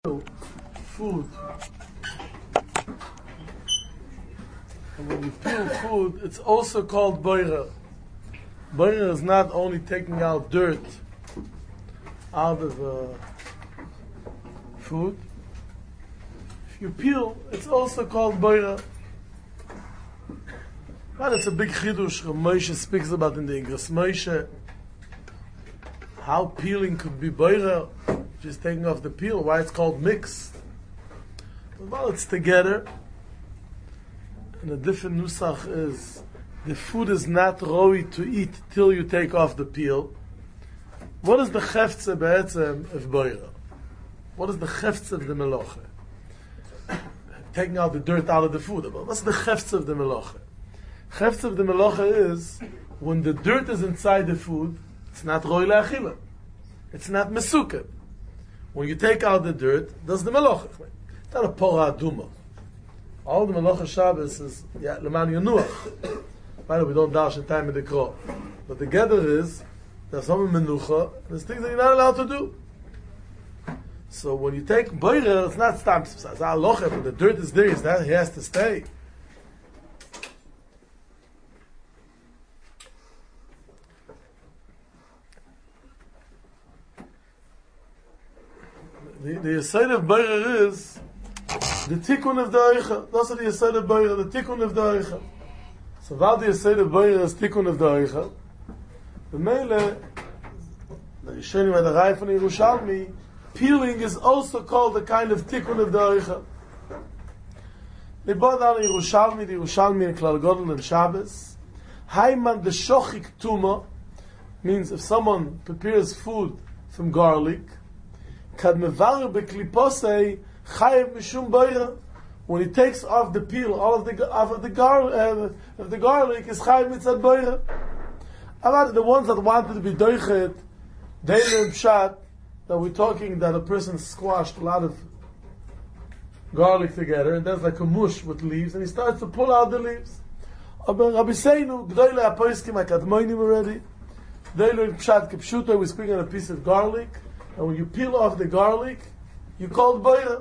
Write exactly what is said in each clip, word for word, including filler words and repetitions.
food, and when you peel food, it's also called boira. Boira is not only taking out dirt out of uh, food. If you peel, it's also called boira. But it's a big chidush Moshe speaks about in the English. Moshe, how peeling could be boira, just taking off the peel, why it's called mixed. Well, it's together. And a different nusach is, the food is not roi to eat till you take off the peel. What is the cheftze be'etzem of boira? What is the cheftze of the meloche? Taking out the dirt out of the food. What's the cheftze of the meloche? Cheftze of the meloche is, when the dirt is inside the food, it's not roi le'achila. It's not mesuke. When you take out the dirt, that's the meloche. It's not a pora aduma. All the meloche Shabbos is, yeah, leman yenuach. By the way, we don't dash in time in the kro. But the gather is, there's some menucha, there's things that you're not allowed to do. So when you take boira, it's not stam, it's aloche, but the dirt is there, it's that he has to stay. The, the yesod of boira is the tikkun of the oicha. That's the yesod of boira, the tikkun of the oicha. So while the yesod of boira is tikkun of the oicha, the mele, the Rishonim had a rai from Yerushalmi, peeling is also called a kind of tikkun of the oicha. They brought down Yerushalmi, the Yerushalmi in Klal Godel and Shabbos. Hayman the shochik tuma means if someone prepares food from garlic, kad mevarer bekliposei chayev mishum boira. When he takes off the peel, all of the off of the gar uh, of the garlic is chayev mitzad boira. About the ones that wanted to be doichet, they learn pshat that we're talking that a person squashed a lot of garlic together, and there's like a mush with leaves, and he starts to pull out the leaves. Aber Rabbi Seinu, g'doyle apoiskim akadmoinim already. They learn pshat kipshuto. We're speaking on a piece of garlic. And when you peel off the garlic, you call it boira.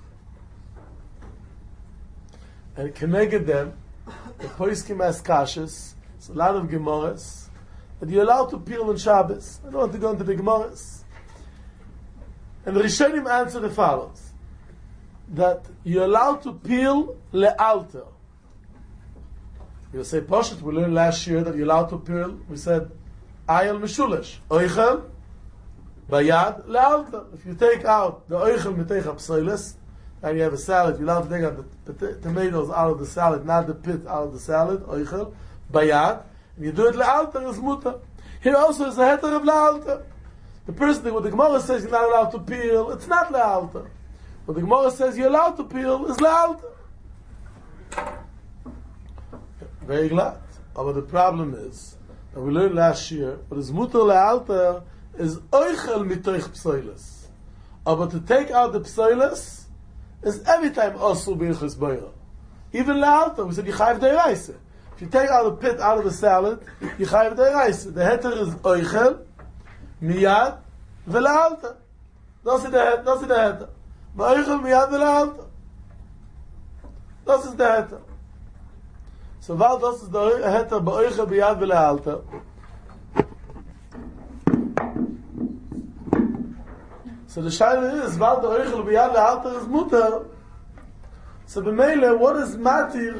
And connected them, the poiskim as kashas, it's a lot of gemaras, that you're allowed to peel on Shabbos. I don't want to go into the gemaras. And the Rishonim answer the follows, that you're allowed to peel le'alter. You say, Poshet, we learned last year that you're allowed to peel, we said, ayel mishulesh, oichel, bayad le'alta. If you take out the oichel mitech ha'psoiles, and you have a salad, you're allowed to take out the, the t- tomatoes out of the salad, not the pit out of the salad, oichel, bayad, and you do it le'alta, is muta. Here also is a heter of le'alta. The person that what the Gemara says you're not allowed to peel, it's not le'alta. What the Gemara says you're allowed to peel is le'alta. Very glad. But the problem is, that we learned last year, what is muta le'alta is oichel mitoich psoiles. But to take out the psoiles is every time also b'ilchus boira. Even le'alta, we said you chayiv deiraisa. If you take out the pit out of the salad, you chayiv deiraisa. The heter is oichel, miyad, ve'le'alta. That's the heter. That's the heter. Oichel, miyad, ve'le'alta. That is the heter. So while das is the heter b'oichel, miyad, ve'le'alta, so the shaila is, while the oichel b'yad le'alter is mutar, so b'meile, what is matir?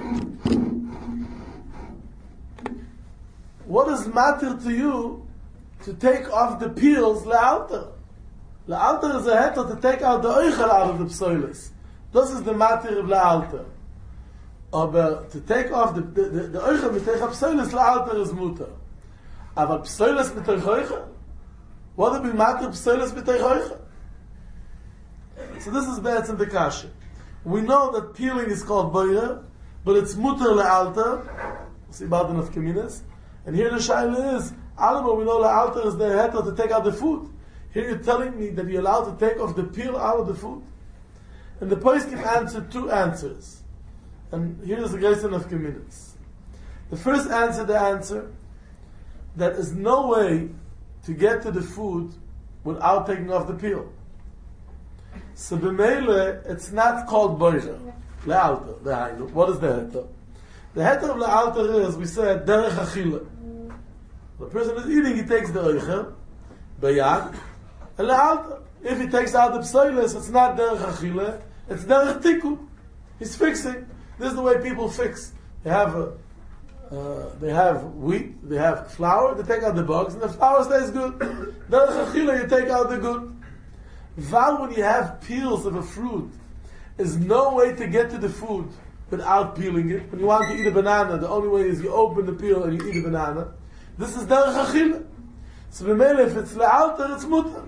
What is matir to you to take off the peels le'alter? Le'alter is a heter to take out the oichel out of the psoiles. This is the matir of le'alter. But to take off the the, the, the oichel mitech ha'psoiles le'alter is mutar. Aber psoiles mitech oichel? What would be matir psoiles mitech oichel? So this is bad in the kasha. We know that peeling is called boira, but it's mutar le'alta. See about enough kaminas. And here the shaila is, alama we know le'alta is the heter to take out the food. Here you're telling me that you're allowed to take off the peel out of the food. And the poskim answered two answers. And here is the great enough kaminas. The first answer, the answer, that is no way to get to the food without taking off the peel. So b'meile, it's not called boicher. Le'alter, le'hainu. What is the heter? The heter of le'alter is, we said, derech achila. The person is eating, he takes the oicher, b'yad, and le'alter. If he takes out the psoilis, it's not derech achila, it's derech tikkun. He's fixing. This is the way people fix. They have a, uh, they have wheat, they have flour, they take out the bugs, and the flour stays good. Derech achila, you take out the good. Val, when you have peels of a fruit, is no way to get to the food without peeling it. When you want to eat a banana, the only way is you open the peel and you eat a banana. This is derech achila. So b'meile, if it's le'alter, it's mutter.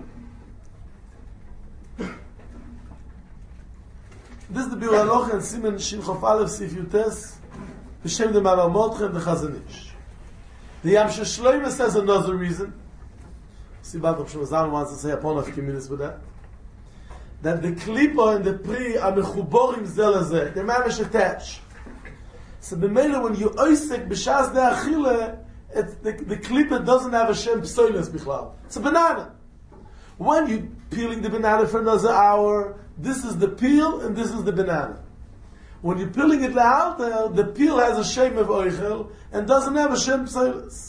This is the Biur Halacha and Siman Shin Chof Aleph Sif Yutes, B'Shem the Mavar Mordechai and the Chazon Ish. The Yam Shloime says another reason. See, Baruch Shem Zalman wants to say upon a few minutes with that. That the klipa and the pri are mechuborim zel hazeh. They're mamish attached. So b'meile, when you oisek b'shas de achile, the, the klipa doesn't have a shem psoiles bichlal. It's a banana. When you're peeling the banana for another hour, this is the peel and this is the banana. When you're peeling it le'alter, the peel has a shem of oichel and doesn't have a shem psoiles.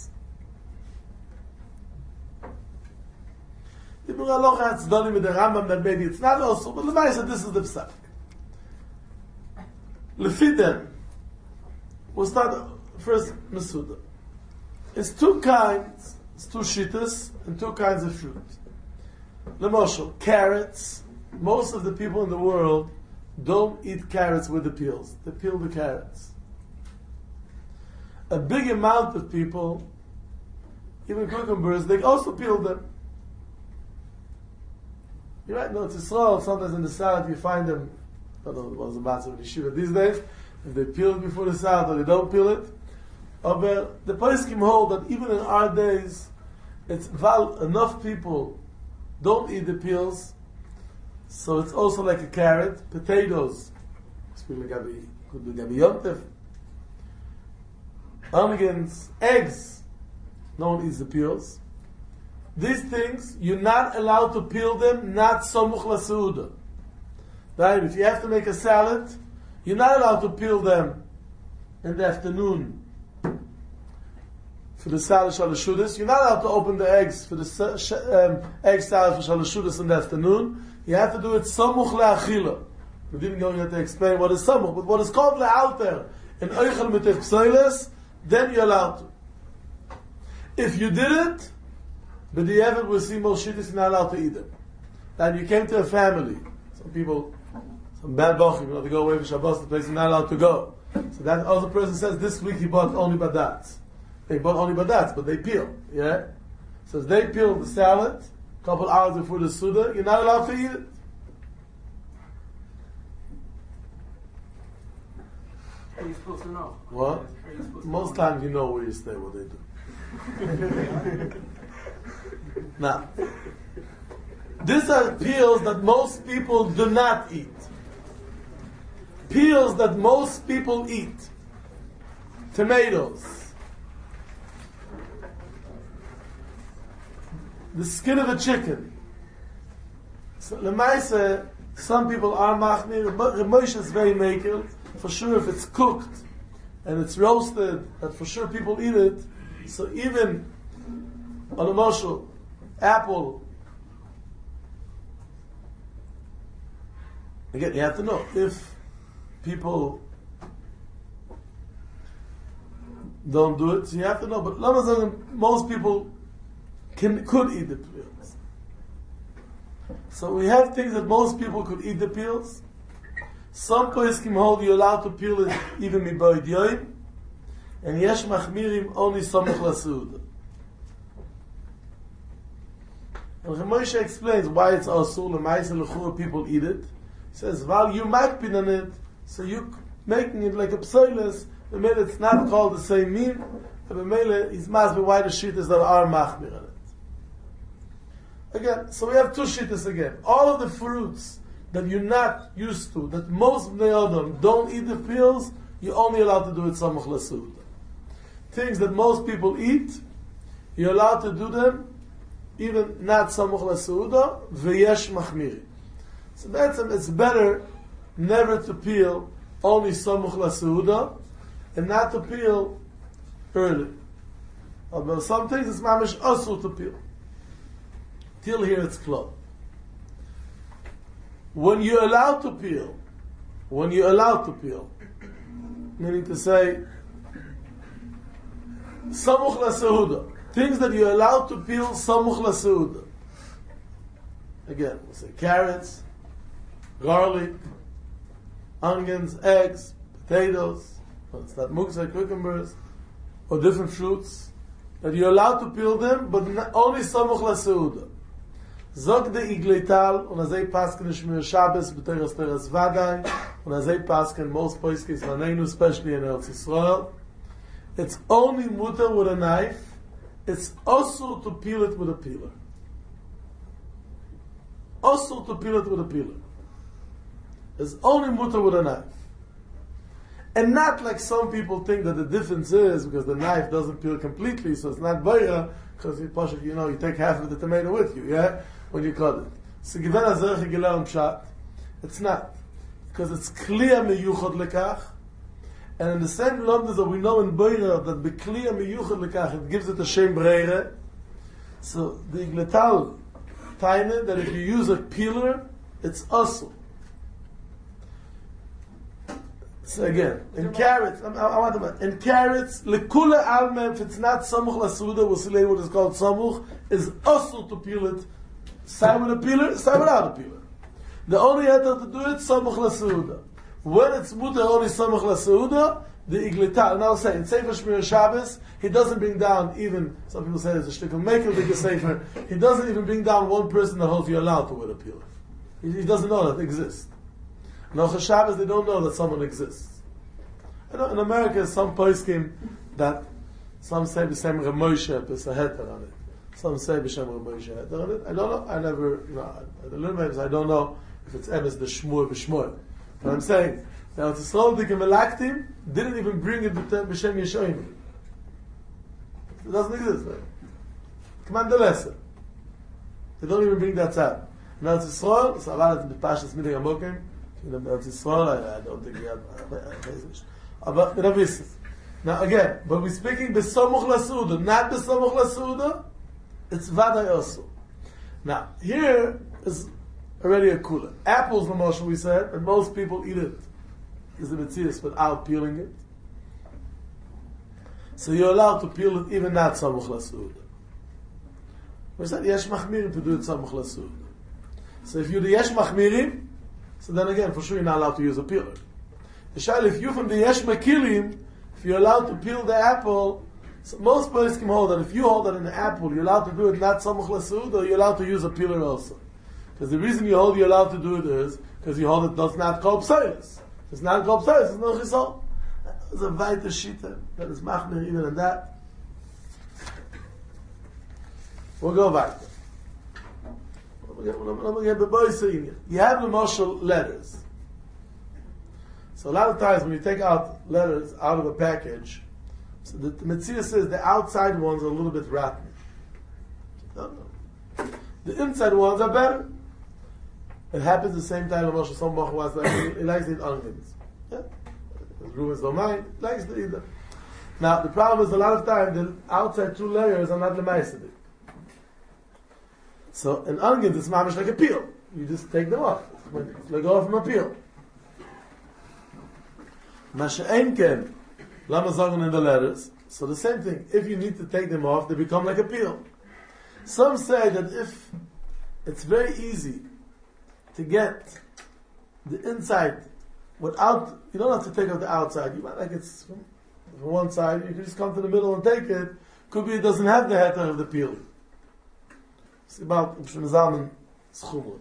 The Biur Halacha has done with the Rambam that maybe it's not also, but Levaisa, this is the psak. Lefidem, we'll start first Mesuda. It's two kinds, it's two shittas and two kinds of fruit. Lemoshel, carrots. Most of the people in the world don't eat carrots with the peels. They peel the carrots. A big amount of people, even cucumbers, they also peel them. You're right, no, it's Yisrael, sometimes in the salad you find them, I don't know what's the matter with yeshiva these days, if they peel it before the salad or they don't peel it. But the poskim hold that even in our days, it's val, enough people don't eat the peels, so it's also like a carrot. Potatoes, could be gabi yontef. Onions, eggs, no one eats the peels. These things, you're not allowed to peel them, not somuch laseuda. Right? If you have to make a salad, you're not allowed to peel them in the afternoon for the salad shalashudas. You're not allowed to open the eggs for the um, egg salad for shalashudas in the afternoon. You have to do it somuch le'achila. We didn't go here to explain what is samuch, but what is called le'alter in oichel mitech psoiles, then you're allowed to. If you did it, but the Evid will see most shittis, you're not allowed to eat them. And you came to a family. Some people, some bad bochim, you know, they go away for Shabbos, the place you're not allowed to go. So that other person says, this week he bought only badats. They bought only badats, but they peel. Yeah? So as they peel the salad, a couple hours before the Suda, you're not allowed to eat it. How are you supposed to know? What? Most times you know where you stay, what they do. Now, these are peels that most people do not eat. Peels that most people eat. Tomatoes. The skin of a chicken. So, Lemaise, some people are machmir. Moshe is very makel. For sure, if it's cooked and it's roasted, that for sure people eat it. So even on a moshel, apple. Again, you have to know if people don't do it. So you have to know. But most people can could eat the peels. So we have things that most people could eat the peels. Some poskim hold you allowed to peel it even miboid yoim, and yesh machmirim only samuch lasud. And Moshe explains why it's asur l'maisel l'chur people eat it. He says, while you might be on it, so you making it like a psoiles, the mele it's not called the same mean, and the mele is must be why the shittas that are machmir on it. Again, so we have two shittas again. All of the fruits that you're not used to, that most Bnei Adam don't eat the peels, you're only allowed to do it samuch lasud. Things that most people eat, you're allowed to do them even not samuch lasud, v'yesh machmiri. So that's it's better never to peel only samuch laseuda and not to peel early. Although some things it's mamish asur to peel. Till here it's close. When you're allowed to peel, when you're allowed to peel, meaning to say, samuch laseuda, things that you're allowed to peel samuch laseuda. Again, we'll say carrots, garlic, onions, eggs, potatoes, well, it's not muktzah, cucumbers, or different fruits, that you're allowed to peel them, but not, only samuch laseuda. Zog de igleital, und azay pasken shmir Shabbos, b'teres teres vaday, und azay pasken most poiskes vanenu, especially in Eretz Yisrael. It's only mutter with a knife. It's also to peel it with a peeler. Also to peel it with a peeler. It's only mutter with a knife. And not like some people think that the difference is because the knife doesn't peel completely, so it's not bayra, because you push it, you know, you take half of the tomato with you, yeah? When you cut it. So given a zerche gelernt pshat, it's not. Because it's clear miyuchot lekach, and in the same London that we know in bayra that the clear miyuchot lekach, it gives it a shem breire. So the igletal taine, that if you use a peeler, it's also. So again, in carrots, I, I want to in carrots, lekula alma, if it's not samuch lasuda, we'll see later what is called samuch, is also to peel it. Side with a peeler, side without a peeler. The only heter to do it, samuch lasuda. When it's mutter only samuch lasuda, the iglita, and I'll say, in Sefer Shmir Shabbos, he doesn't bring down even, some people say there's a shtickle maker, big Sefer, he doesn't even bring down one person that holds you allowed to wear a peeler. He, he doesn't know that it exists. No Shabbos, they don't know that someone exists. I know in America, some poskim that some say b'shem Ramoshe, it's a heter on it. Some say b'shem Ramoshe heter on it. I don't know. I never, you know, the little names, I don't know if it's emes the shmur b'shmur. But I'm saying, now it's a slow dik melaktim didn't even bring it b'shem Yeshoim. It doesn't exist. Right? Command the lesson. They don't even bring that side. Now it's Yisrael, so I've had it in the Pashas Midei Amokim. In Eretz Yisrael, I, I don't think we have. But the now again, but we're speaking b'samuch lasuda, not b'samuch lasuda. It's vaday also. Now here is already a kula. Apples, the most we said, and most people eat it. Is the metzias without peeling it. So you're allowed to peel it even not samuch lasuda. We said yesh machmirim to do it samuch lasuda. So if you're the yesh machmirim, so then again, for sure you're not allowed to use a peeler. The shaila, if you from the yesh makilim, if you're allowed to peel the apple, so most places can hold that if you hold that in the apple, you're allowed to do it not samuch lasuda, you're allowed to use a peeler also. Because the reason you hold you're allowed to do it is because you hold it does not kol psayis. It's not kol psayis, it's no chisol. There's a weiter shita that is machmir even in that. We'll go back. You have the marshal letters. So a lot of times when you take out letters out of a package, so the, the Metzia says the outside ones are a little bit rotten. No, no. The inside ones are better. It happens the same time. Marshal some was like he likes to eat onions. Yeah, his roommates don't mind. He likes to eat them. Now the problem is a lot of times the outside two layers are not the ma'aseh. So an onion is mamish like a peel. You just take them off. It's like off from a peel. Masha'en ken, lama sagen in the letters. So the same thing. If you need to take them off, they become like a peel. Some say that if it's very easy to get the inside without, you don't have to take off the outside. You might like it's from, from one side. You can just come to the middle and take it. Could be it doesn't have the heter of the peel. It's about Ibn Zalman Schumur.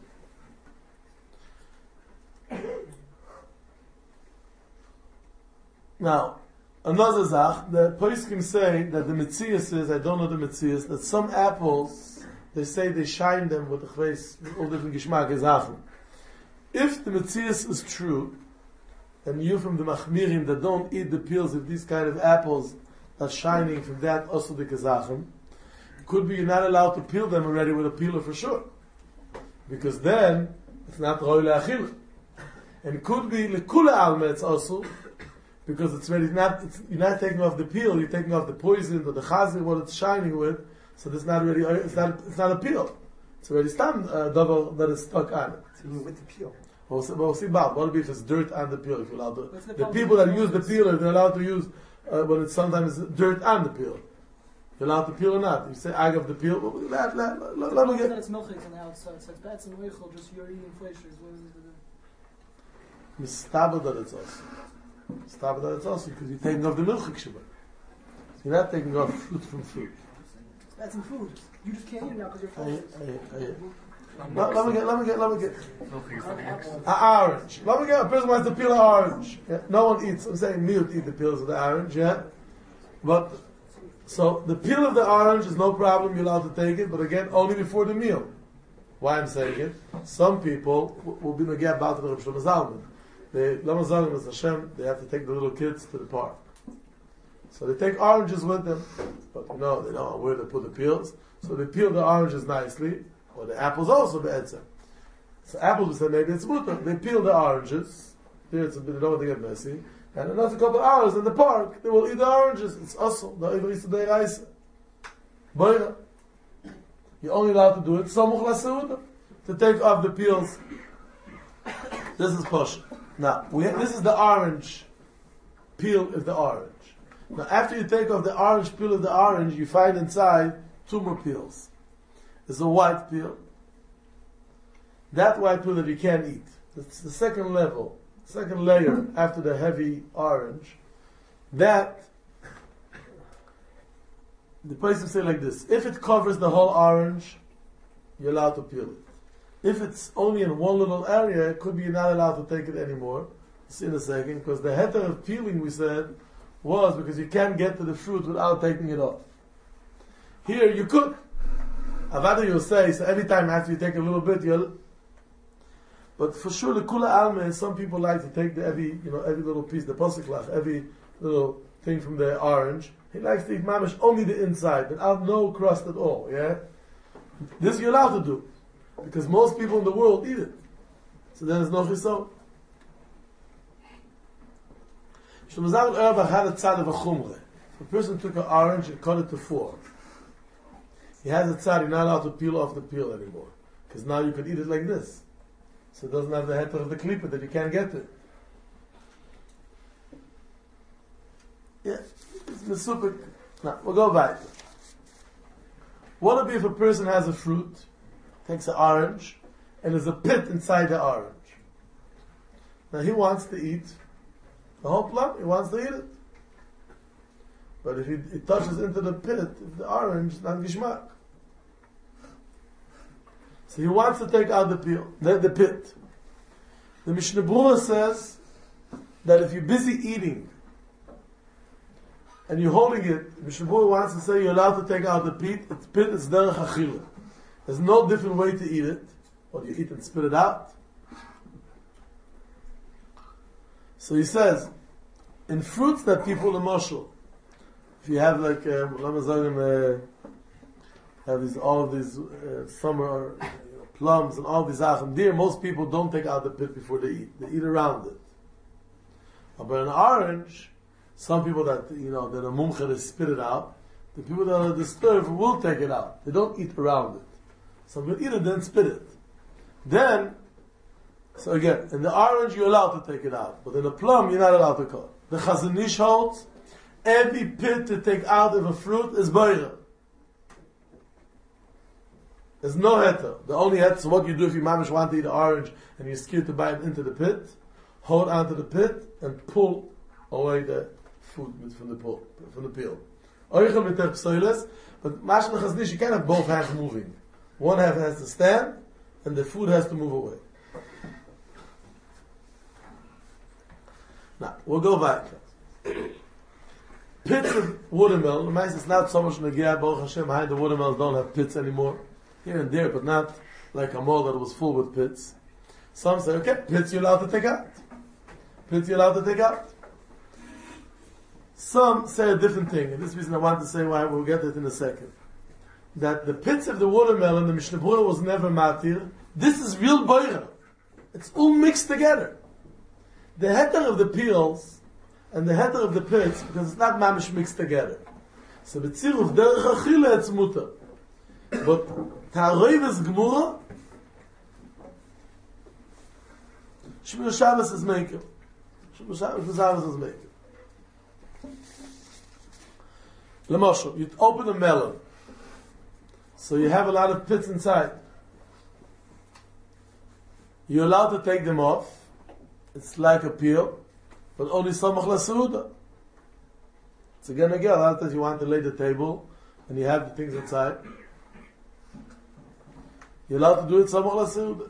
Now, another zach, the poskim say that the metzias is, I don't know the metzias, that some apples, they say they shine them with the chveis, all different gishmak zachen. If the metzias is true, and you from the machmirim that don't eat the peels of these kind of apples that's shining from that also the kazachem, could be you're not allowed to peel them already with a peeler for sure. Because then, it's not Roy Le'achil. And it could be Lekula Alma, it's also, because it's really not, it's, you're not taking off the peel, you're taking off the poison or the chazir, what it's shining with, so this is not really, it's not, it's not a peel. It's already stam uh, double that is stuck on it. So even with the peel. We'll see, we'll see about what if it's dirt on the peel, if you're allowed to. The, the people that use the peeler, they're allowed to use, uh, when it's sometimes dirt on the peel. You're allowed to peel or not. You say, I have the peel, well, let, let, let, let, let me that get... it's milchik on the outside, so it's bad and oichel, just you're eating fleishes. What is it? Mistabel that it's also. Mistabel that it's also, because you're taking off the milchik shabbat. You're not taking off fruit from fruit. It's bad some food. You just can't eat it now because you're Hey, fleishes. hey, hey. Let, let me get, let me get, let me get. An orange. Let me get, a person wants to peel an orange. Yeah? No one eats, I'm saying me would eat the peels of the orange, yeah? But, so, the peel of the orange is no problem, you're allowed to take it, but again, only before the meal. Why I'm saying it? Some people w- will be nageh about the Reb Shlomo Zalman. They, Lama Zalman is Hashem, they have to take the little kids to the park. So they take oranges with them, but you know, they don't know where to put the peels, so they peel the oranges nicely, or the apples also be'etzem. So apples, we say maybe it's mutter. They peel the oranges, here it's a bit, they don't want to get messy, and another couple of hours in the park, they will eat the oranges. It's also the Ivris Today Reise. Boira. You're only allowed to do it, Samuch LaSeuda, to take off the peels. This is push. Now, we have, this is the orange peel of the orange. Now, after you take off the orange peel of the orange, you find inside two more peels. There's a white peel. That white peel that you can't eat. That's the second level, second layer after the heavy orange. That, the person say like this: if it covers the whole orange, you're allowed to peel it. If it's only in one little area, it could be you're not allowed to take it anymore. See in a second, because the heter of peeling, we said, was because you can't get to the fruit without taking it off. Here you could. Avada you'll say, so every time after you take a little bit, you'll... But for sure, the Kula Alma is some people like to take the every, you know, every little piece, the Pasiklach, every little thing from the orange. He likes to eat mamish only the inside, without no crust at all, yeah? This you're allowed to do. Because most people in the world eat it. So then there's no chisol. Shemazal Erbach had a tzad of a chumre. If a person took an orange and cut it to four, he has a tzad, you're not allowed to peel off the peel anymore. Because now you could eat it like this. So it doesn't have the heter of the klipa that you can't get to. Yeah, it's mesupik. Now, we'll go back. What would be if a person has a fruit, takes an orange, and there's a pit inside the orange? Now he wants to eat the whole plum, he wants to eat it. But if he, it touches into the pit, if the orange, it's not gishmak. So he wants to take out the peel, the, the pit. The Mishnah Berurah says that if you're busy eating and you're holding it, the Mishnah Berurah wants to say you're allowed to take out the pit. The pit is derech achila. There's no different way to eat it. Or you eat and spit it out. So he says, in fruits that people are moshel, if you have like, um, uh, have these, all of these uh, summer uh, you know, plums and all these achim there, most people don't take out the pit before they eat. They eat around it. But an orange, some people that, you know, that are mumcha, they spit it out. The people that are disturbed will take it out. They don't eat around it. Some will eat it, then spit it. Then, so again, in the orange you're allowed to take it out. But in the plum, you're not allowed to cut. The Chazon Ish holds, every pit to take out of a fruit is boira. There's no heter. The only heter, so what you do if you mamish want to eat an orange and you're scared to bite into the pit, hold onto the pit and pull away the food from the pull, from the peel. Oichel mit der psoiles, but mashma Chazon Ish, you can't have both hands moving. One half has to stand and the food has to move away. Now, we'll go back. Pits of watermelon, the mice is not so much Nagiah, Baruch Hashem, high the watermelons don't have pits anymore. Here and there, but not like a mall that was full with pits. Some say, okay, pits you're allowed to take out. Pits you're allowed to take out. Some say a different thing, and this reason I want to say why, we'll get it in a second. That the pits of the watermelon, the Mishnah Berurah was never matir. This is real boira. It's all mixed together. The heter of the peels and the heter of the pits, because it's not mamish mixed together. So the tziruf derech achila it's mutter. But ta'aroiv is gemura, Shmir Shabbos is maker. Shmir Shabbos is maker. Lemosho, you open a melon. So you have a lot of pits inside. You're allowed to take them off. It's like a peel, but only samach l'seuda. It's again again. A lot of times you want to lay the table, and you have the things inside. You're allowed to do it samach l'seuda.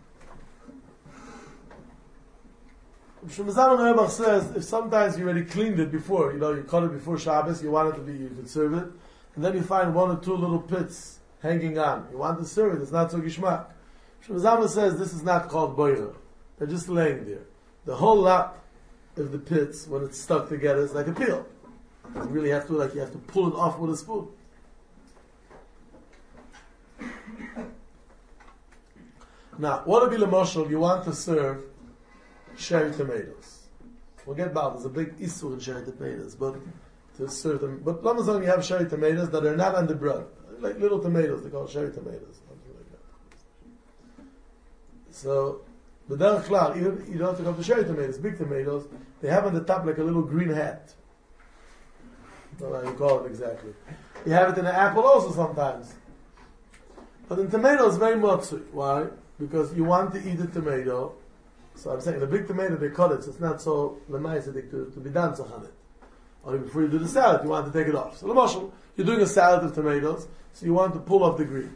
Shemazan Rebbe says if sometimes you already cleaned it before, you know, you cut it before Shabbos, you want it to be, you can serve it, and then you find one or two little pits hanging on. You want to serve it, it's not so gishmak. Shemazan says this is not called boira. They're just laying there. The whole lot of the pits, when it's stuck together, is like a peel. You really have to, like, you have to pull it off with a spoon. Now, what would be the mashal? You want to serve cherry tomatoes. We'll get back. There's a big issue in cherry tomatoes, but to serve them. But let me say you have cherry tomatoes that are not on the bread, like little tomatoes. They call cherry tomatoes, something like that. So, but then klar, even you don't have to go to cherry tomatoes, big tomatoes. They have on the top like a little green hat. I don't know how you call it exactly. You have it in an apple also sometimes. But in tomatoes, very much. Why? Because you want to eat the tomato. So I'm saying the big tomato they cut it, so it's not so lemaisadik to, to be done so on it. Only before you do the salad, you want to take it off. So l'mashal, you're doing a salad of tomatoes, so you want to pull off the green.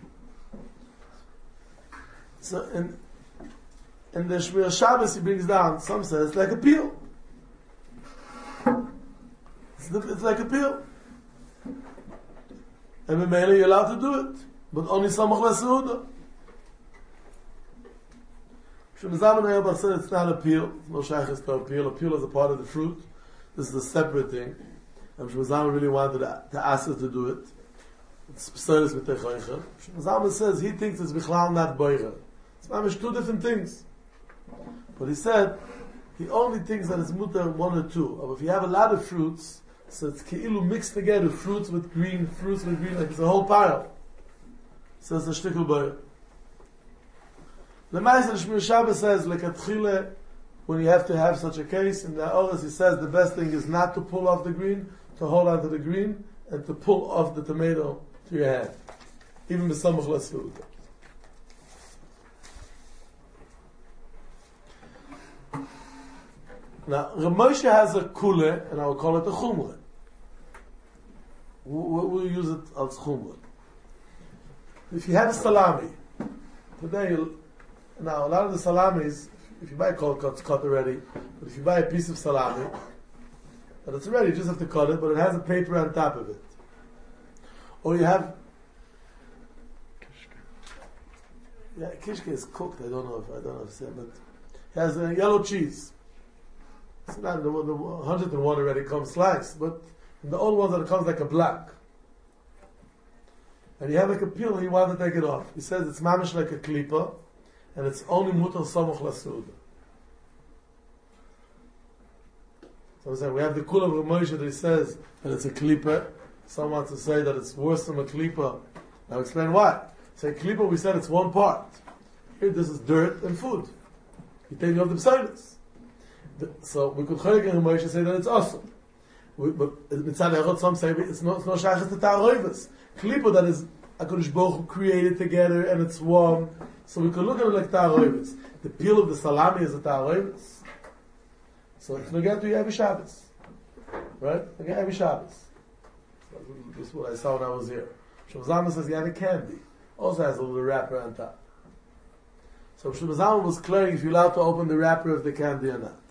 So in in the Shmir Shabbos he brings down, some say it's like a peel. It's, the, it's like a peel. And in Mele you're allowed to do it, but only samach l'seuda. Shemazam and Rebbe said it's not a peel. It's no shaykhis to a peel. A peel is a part of the fruit. This is a separate thing. And Shemazam really wanted to, to ask us to do it. It's p'solis with techoicha. Shemazam says he thinks it's bichlal not boicha. It's mamish two different things. But he said he only thinks that it's mutar one or two. But if you have a lot of fruits, so it's keilu mixed together, fruits with green, fruits with green, like it's a whole pile. So it's a shtikul boicha. The Ma'aser Shmir Shabbos says, lekatchile, when you have to have such a case, in the Oris he says the best thing is not to pull off the green, to hold on to the green, and to pull off the tomato to your hand. Even b'samach l'seuda. Now, Rav Moshe has a kule, and I will call it a chumre. We'll, we'll use it as chumre. If you have a salami, today you'll Now, a lot of the salamis, if you buy cold cut, it's cut already. But if you buy a piece of salami, and it's ready, you just have to cut it, but it has a paper on top of it. Or you have... Yeah, kishke is cooked, I don't know if I don't know if it's it, but it has a yellow cheese. It's not, the, the one hundred and one already comes sliced, but in the old ones it comes like a black. And you have like a peel and you want to take it off. He says it's mamish like a klipa, and it's only mutar samach l'seuda. So I'm saying we have the kul of Rav Moshe that he says that it's a klipa. Some want to say that it's worse than a klipa. I'll explain why. Say klipa, we said it's one part. Here this is dirt and food. You take off the pseudos. So we could chayik and Rav Moshe say that it's awesome. We, but mitzad echad some say it's no it's no shaychus to ta'aroivus. Klipa that is HaKadosh Baruch Hu created together and it's warm. So we could look at it like ta'aroivus. The peel of the salami is a ta'aroivus. So it's not to every Shabbos. Right? Again, every Shabbos. So this is what I saw when I was here. Shemazama says you have a candy. Also has a little wrapper on top. So Shemazama was clearing if you're allowed to open the wrapper of the candy or not.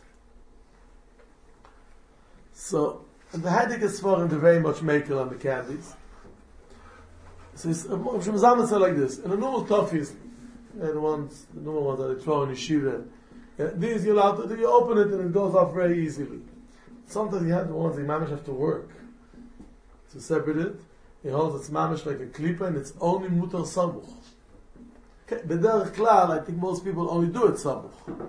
So, and the Heidik is for they're very much maker on the candies. So Shemazama said like this, in the normal toffees, and the ones, the normal ones that they throw in yeshiva, yeah, these you're allowed to, you open it and it goes off very easily. Sometimes you have the ones that mamish have to work to separate it. He holds it's mamish like a klipa and it's only mutar samuch. B'derech klal, I think most people only do it samuch.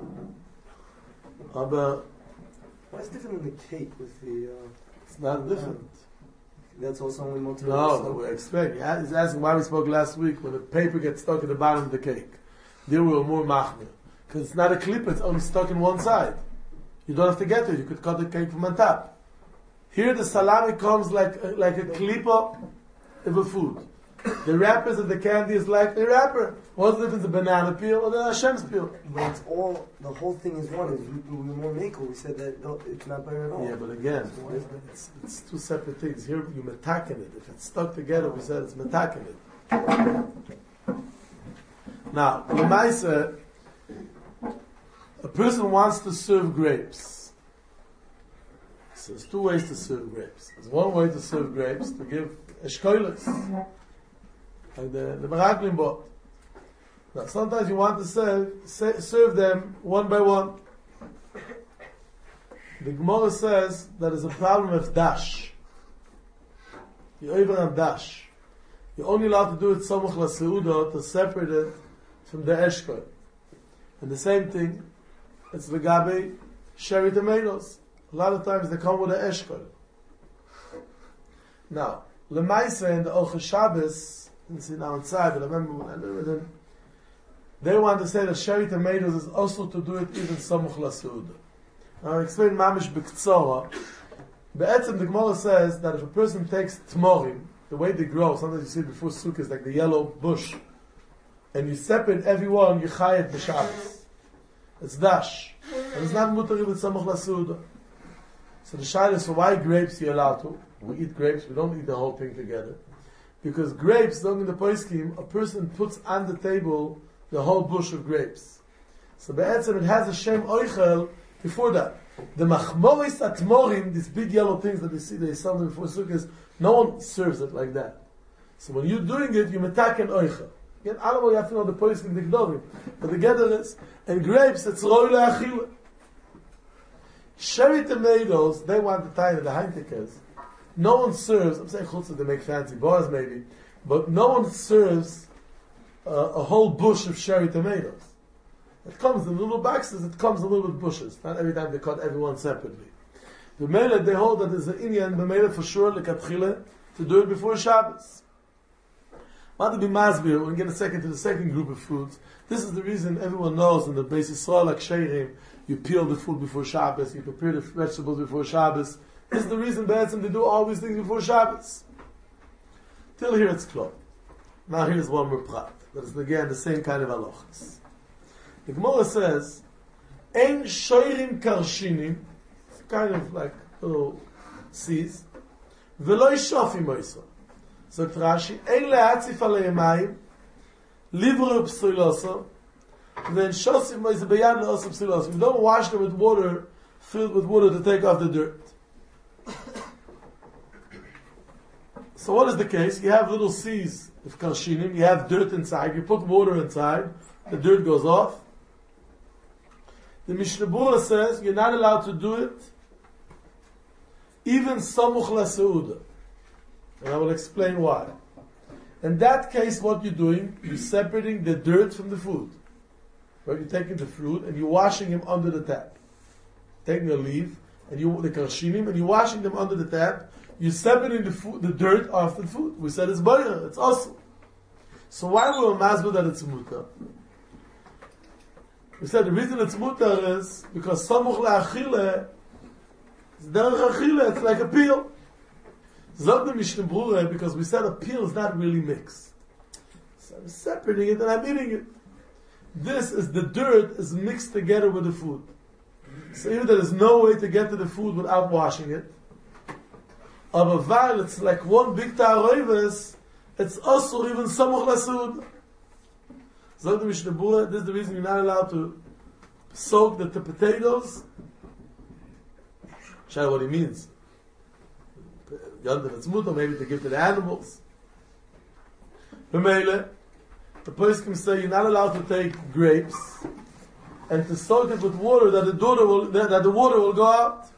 Aber why is it different than the cake with the? Uh, it's not different. Um, that's also only motor. No, but we expect. He's asking why we spoke last week when the paper gets stuck at the bottom of the cake. There we were more machmir. Because it's not a clip, it's only stuck in one side. You don't have to get it, you could cut the cake from on top. Here the salami comes like a, like a klipa of a food. The wrappers of the candy is like a wrapper. What's the difference, a banana peel or the Hashem's peel? But it's all, the whole thing is one. Is we, we more makel. We said that no, it's not better at all. Yeah, but again, it's, it's two separate things. Here you metaken it. If it's stuck together, we said it's metaken it. Now, Lemaisa, a person wants to serve grapes. So there's two ways to serve grapes. There's one way to serve grapes, to give eshkoilis, like the, the Meraglim bought. Now, sometimes you want to serve, serve them one by one. The Gemara says that is a problem of dash. You're over on dash. You're only allowed to do it samuch la seuda, to separate it from the eshkol. And the same thing, it's the gabe sherry tomatoes. A lot of times they come with an eshkol. Now, lemaisa in the Orchos Shabbos, you see now inside, but I remember when I lived with them, they want to say that sherry tomatoes is also to do it even samuch la seuda. I'll explain mamish b'ktsora. Be'etzem, the Gemara says that if a person takes tmorim, the way they grow, sometimes you see it before sukkah, is like the yellow bush, and you separate every one, you chayev b'Shabbos. It's dash. And it's not mutar with samuch la seuda. So the shayla is, so why grapes you're allowed to? We eat grapes, we don't eat the whole thing together. Because grapes, don't in the poskim, a person puts on the table the whole bush of grapes. So be'etzem, it has a shem oichel before that. The machmoris atmorim, these big yellow things that they see, they sell them before sukkahs, no one serves it like that. So when you're doing it, you metak and oichel. Again, all you have to know the poskim, the gdovim. But the gather is, and grapes, it's roi le'achila. Sherry tomatoes, they want the time of the Heintekers. No one serves, I'm saying chutzah, they make fancy bars maybe, but no one serves uh, a whole bush of cherry tomatoes. It comes in little boxes, it comes in little bushes. Not every time they cut everyone separately. The Mele, they hold that there's an Indian, the Mele for sure, lekatchile, to do it before Shabbos. Want to be masbir, we'll get a second to the second group of foods. This is the reason everyone knows in the base Yisrael, like Sheirim, you peel the food before Shabbos, you prepare the vegetables before Shabbos. This is the reason Be'etzim they do all these things before Shabbos. Till here it's clear. Now here's one more prat. That is again the same kind of halachas. The Gemara says, Ein shoirim karshinim, it's kind of like little seeds, V'lo yishofim oisa. So Rashi, Ein le'atzif alei livro psuloso, then shosim oisa beyan le'osa psuloso. You don't wash them with water, filled with water to take off the dirt. So what is the case? You have little seeds of karshinim, you have dirt inside, you put water inside, the dirt goes off. The Mishnah Berurah says you're not allowed to do it even samuch la seuda. And I will explain why. In that case, what you're doing, you're separating the dirt from the food. Right? You're taking the fruit and you're washing them under the tap. Taking a leaf and you the karshinim and you're washing them under the tap. You're separating the food, the dirt off the food. We said it's bayra, it's awesome. So why will we masbir that it's mutar? We said the reason it's mutar is because samuch la'achile, it's derech achile, it's like a peel. Zog the Mishnah Berurah, because we said a peel is not really mixed. So I'm separating it and I'm eating it. This is the dirt is mixed together with the food. So even there is no way to get to the food without washing it. But while it's like one big ta'aroives, it's also even samuch la'seuda. So the Mishnah Berurah, this is the reason you're not allowed to soak the, the potatoes. Show what he means. Yonder it's mutar, maybe to give to the animals. B'meile, the poskim say you're not allowed to take grapes and to soak it with water that the water will that, that the water will go out.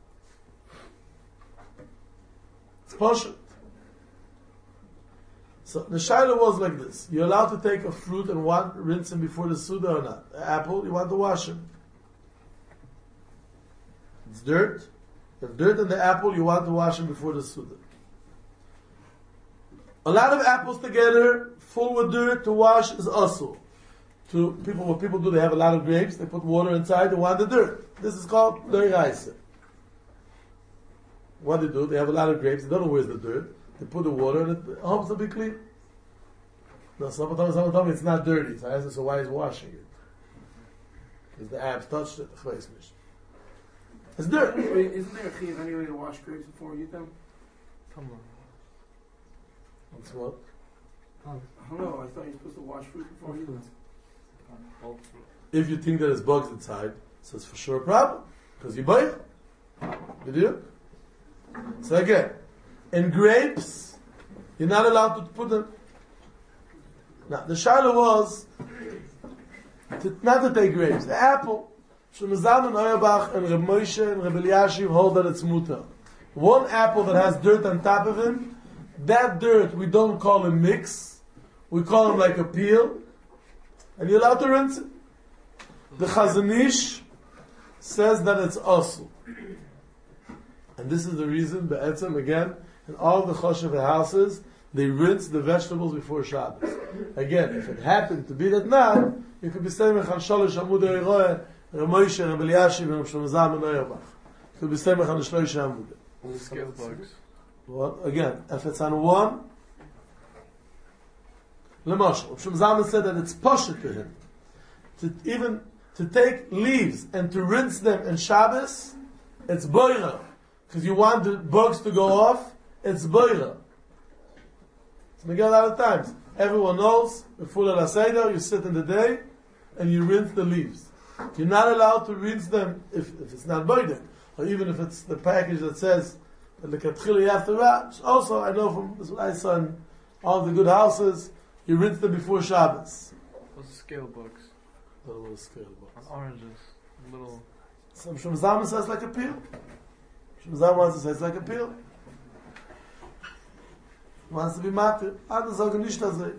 It's poshut. So the shaila was like this: you're allowed to take a fruit and want rinse him before the suda or not. An apple, you want to wash him. It's dirt. If dirt in the apple, you want to wash him before the suda. A lot of apples together, full with dirt, to wash is also. To people, what people do, they have a lot of grapes. They put water inside. They want the dirt. This is called leiraisa. What they do? They have a lot of grapes. They don't know where's the dirt. They put the water and it helps to be clean. No, someone told me, someone told me it's not dirty. So I asked him, so why is washing it? Because the abs touched it. It's dirt. Wait, isn't there a chiyuv anyway to wash grapes before you eat them? Come on. That's what? I don't know. I thought you were supposed to wash fruit before you eat them. If you think there's bugs inside, so it's for sure a problem. Because you buy it. You do? So again, in grapes, you're not allowed to put them. Now, the shaila was to, not to take grapes. The apple, Shemazam and Oyabach and Reb Moshe and Reb Eliashiv hold that it's mutar. One apple that has dirt on top of him, that dirt we don't call him mix, we call him like a peel, and you're allowed to rinse it. The Chazon Ish says that it's asul. And this is the reason, be'etzem, again, in all the choshev houses, they rinse the vegetables before Shabbos. Again, if it happened to be that now, you could be saying, Mechan Sholosh Amud Eiroeh, Reb Moshe, Reb Eliashiv, and Reb Shemazam and Oyabach. You could be saying, Mechan Shlosh Amud. Scale bugs. What? Again, if it's on one, Lemashal, Reb Shemazam said that it's poshet to him. To even, to take leaves and to rinse them in Shabbos, it's boira. Because you want the bugs to go off, it's boira. It's Miguel a lot of times. Everyone knows, before the Seder, you sit in the day, and you rinse the leaves. You're not allowed to rinse them if, if it's not boira. Or even if it's the package that says, that the katchila you have to wash. Also, I know from this what I saw in all the good houses, you rinse them before Shabbos. Those are scale bugs. The little scale bugs. On oranges. Little. Some Shemazam says like a peel. Shemazam wants to say it's like a peel. He wants to be matir. Others are nicht azay.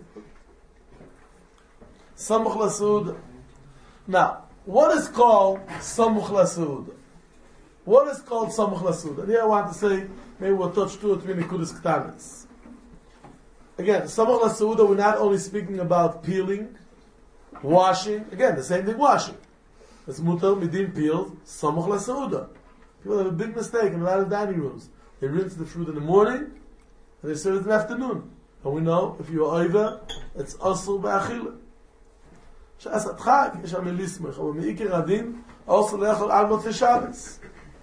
Samuch lasud. Now, what is called samuch lasud? What is called samuch lasud? And here I want to say, maybe we'll touch two or three nekudas ktanas. Again, samuch lasud, we're not only speaking about peeling, washing. Again, the same thing, washing. It's mutar midim peeled, samuch lasud. People have a big mistake in a lot of dining rooms. They rinse the fruit in the morning, and they serve it in the afternoon. And we know, if you're over, it's asur ba'achila. Sh'as atchak, yesh am elismech, aber me'ikir adin, also le'echol almot v'shabbos.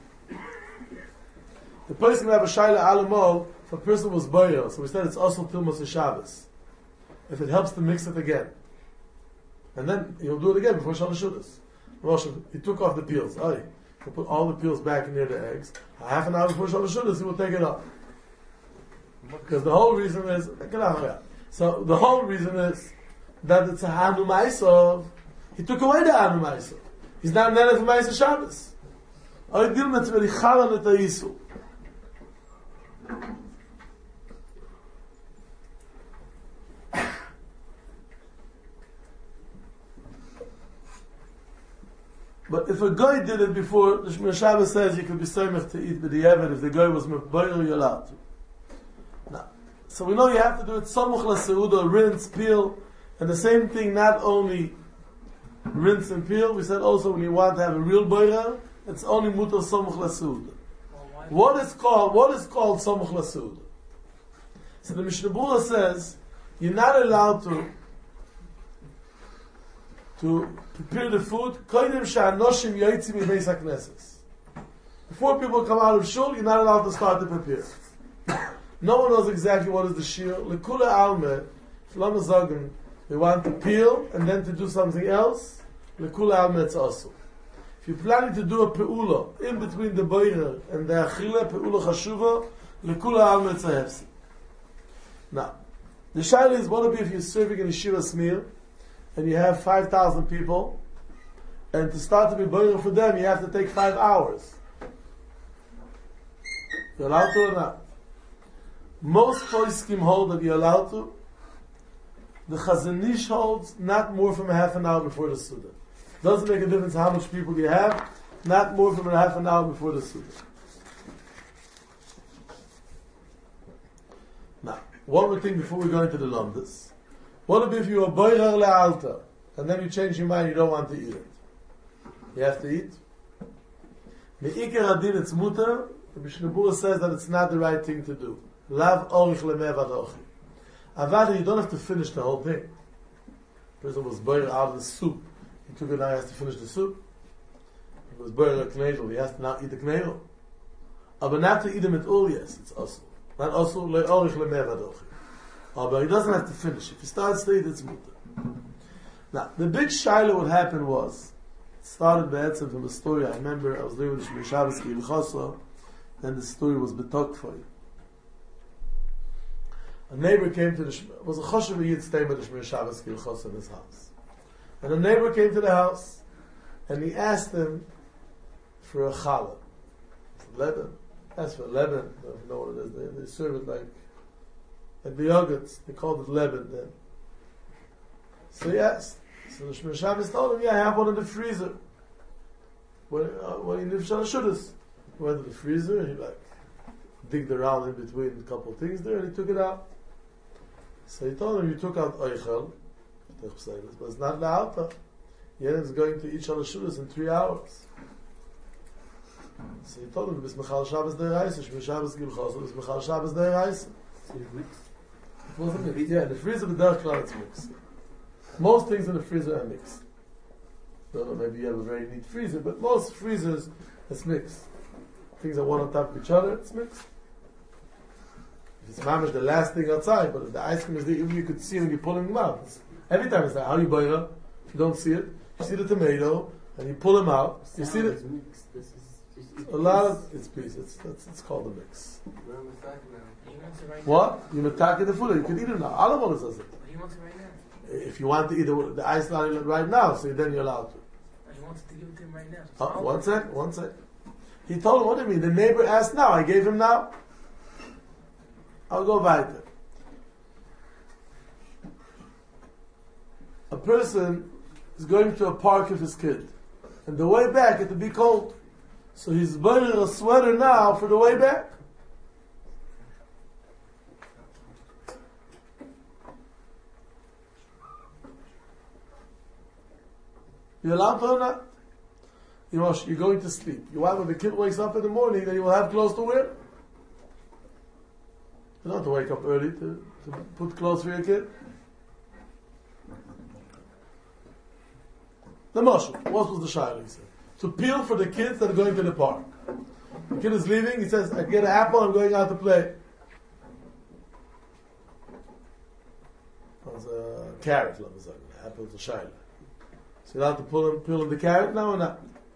The person who have a shayla alamol, if a person was boyer, so we said it's also tilmos v'shabbos. If it helps to mix it again. And then, he'll do it again before Shalosh Shudas. Moshe, he took off the peels. Aye. He'll put all the peels back near the eggs. Half an hour before Shalosh Shudas, he will take it off. Because the whole reason is, so the whole reason is that it's a Hanu Ma'isov. He took away the Hanu Ma'isov. He's not Neret for Ma'isov Shabbos. Oy dilmet veli chalan et ha'yisu. But if a guy did it before, the Shemir Shabbos says you could be soymech to eat b'di'evet. If the guy was mekboyer, you're allowed to. Now, so we know you have to do it samuch la'seuda, rinse, peel, and the same thing, not only rinse and peel, we said also when you want to have a real boirer, it's only mutar samuch la'seuda. What is called, what is called samuch la'seuda? So the Mishnah Berurah says, you're not allowed to to prepare the food koydem she'anoshim yotzim mibeis hakneses. Before people come out of shul, you're not allowed to start to prepare. No one knows exactly what is the shir. Lekula alme, Shlomo Zagan, they want to peel and then to do something else. Lekula alme, it's also. If you're planning to do a peula in between the boirer and the achila, peula chashuva, lekula alme, it's a hefsi. Now, the shaila is, what would be if you're serving in a shiva smear and you have five thousand people, and to start to be boirer for them, you have to take five hours. You're allowed to or not? Most poskim hold that you're allowed to, The Chazon Ish holds not more from a half an hour before the Suda. Doesn't make a difference how much people you have, not more from a half an hour before the Suda. Now, one more thing before we go into the Lamdas. What if you are boirer le'alta, and then you change your mind, you don't want to eat it? You have to eat. Me'ikar adin it's mutar, the Mishnah Berurah says that it's not the right thing to do. Lav orich le'mevad ochi. Avada, you don't have to finish the whole thing. The person was boirer out of the soup. He took it now, he has to finish the soup. He was boirer a knedel, he has to now eat the knedel. But not to eat them at all, yes, it's also. Not also le'orich le'mevad ochi. Oh, but he doesn't have to finish. If he starts to eat, it's mutar. Now, the big shaila what happened was, it started be'etzem from a story. I remember I was living with Shmir Shabbos Ki Ilchoso, then the story was betalked for you. A neighbor came to the Shmir, was a choshev yid staying with the Shmir Shabbos Ki Ilchoso in his house. And a neighbor came to the house, and he asked him for a challah. Lebanon. Asked for Lebanon. I don't know what it is. They, they serve it like Like the yogurts, they called it Lebanon then. So he asked. So the Shmir Shabbos told him, yeah, I have one in the freezer. When, uh, when he lived Shana Shudas. He went to the freezer, he like digged around in between a couple of things there, and he took it out. So he told him, you took out Eichel, but it's not La'alta. Yeren's going to eat Shana Shudas in three hours. So he told him, Bis Mechal Shabbos De'eraisa, Shmir Shabbos Gilchos, Bis Mechal Shabbos De'eraisa. It wasn't mixed. Yeah, in the freezer, the dark cloud is mixed. Most things in the freezer are mixed. I don't know, maybe you have a very neat freezer, but most freezers, it's mixed. Things are one on top of each other, it's mixed. If it's mamish, the last thing outside, but if the ice cream is there, even you could see when you're pulling them out. It's, every time it's like, how you buy it? If you don't see it, you see the tomato, and you pull them out, you see the... A lot of it's pieces. It's, it's, it's called a mix. What? You matake the food. You can eat it now. All of us does it. He wants it right now. If you want to eat the, the ice latte right now, so then you're allowed to. He wants to give it to him right now. Oh, one sec, one sec. He told him, what do you mean? The neighbor asked now. I gave him now. I'll go weiter. A person is going to a park with his kid, and the way back it'll be cold. So he's wearing a sweater now for the way back. You're allowed to or not? You know, you're going to sleep. You want when the kid wakes up in the morning, then you will have clothes to wear. You don't have to wake up early to, to put clothes for your kid. The Moshe, what was the shayla? He said to peel for the kids that are going to the park. The kid is leaving, he says, I get an apple, I'm going out to play. That's a carrot, let me say. Apple to shayla. So you have to pull him, peel him the carrot now or not?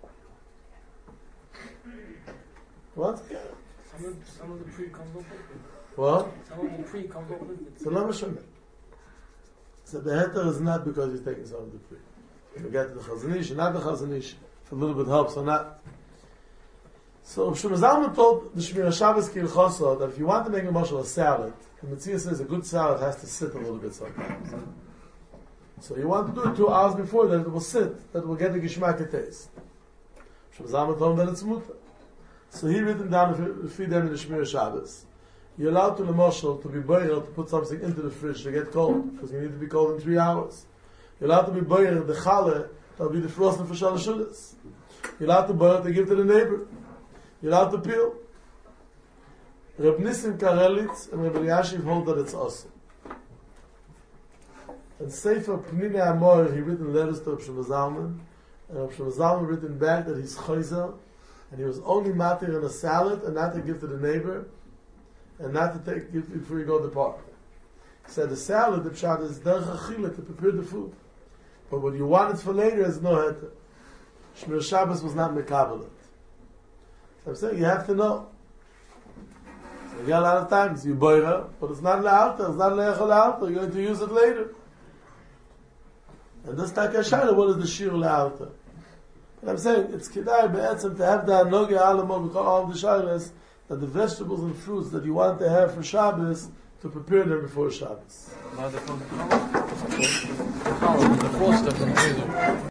What? Some of, some of the pre comes up with it. What? Some of the pre comes up with it. So let me show you. So the heter is not because he's taking some of the pre. You get the Chazon Ish, not the Chazon Ish. If a little bit helps or not. So Shmuel Zalman told the Shmir Shabbos Ki Ilchoso that if you want to make a mashal a salad, the Metzia says a good salad has to sit a little bit sometimes. So you want to do it two hours before that it will sit, that it will get the gishmak taste. Shmuel Zalman told him that it's muta. So he written down to feed them in the Shmir Shabbos. You're allowed to the mashal to be boiled, to put something into the fridge to get cold, because you need to be cold in three hours. You're allowed to be boiled the challah, that'll be the frosting for Shalosh Shudas. You're allowed to boil to give to the neighbor. You're allowed to peel. Reb Nissim Karelitz and Reb Eliashiv hold that it's awesome. And Sefer Pnine Amor, he written letters to Reb Shlomo Zalman, and Reb Shlomo Zalman written back that he's chayzer, and he was only matir in a salad, and not to give to the neighbor, and not to take give before you go to the park. He said the salad, the pshat, is derech achila, to prepare the food. But what you want it for later is no heter. Shmir Shabbos was not mekabelet. So I'm saying you have to know. So you get a lot of times you boira, but it's not le'alta, it's not le'echel le'alta. You're going to use it later. And this type of shayla, what is the shir le'alta? And I'm saying it's kedai be'etzem to have the anoge alamo because all the shaylas that the vegetables and fruits that you want to have for Shabbos to prepare them before Shabbos. Maar de van de four stuff on the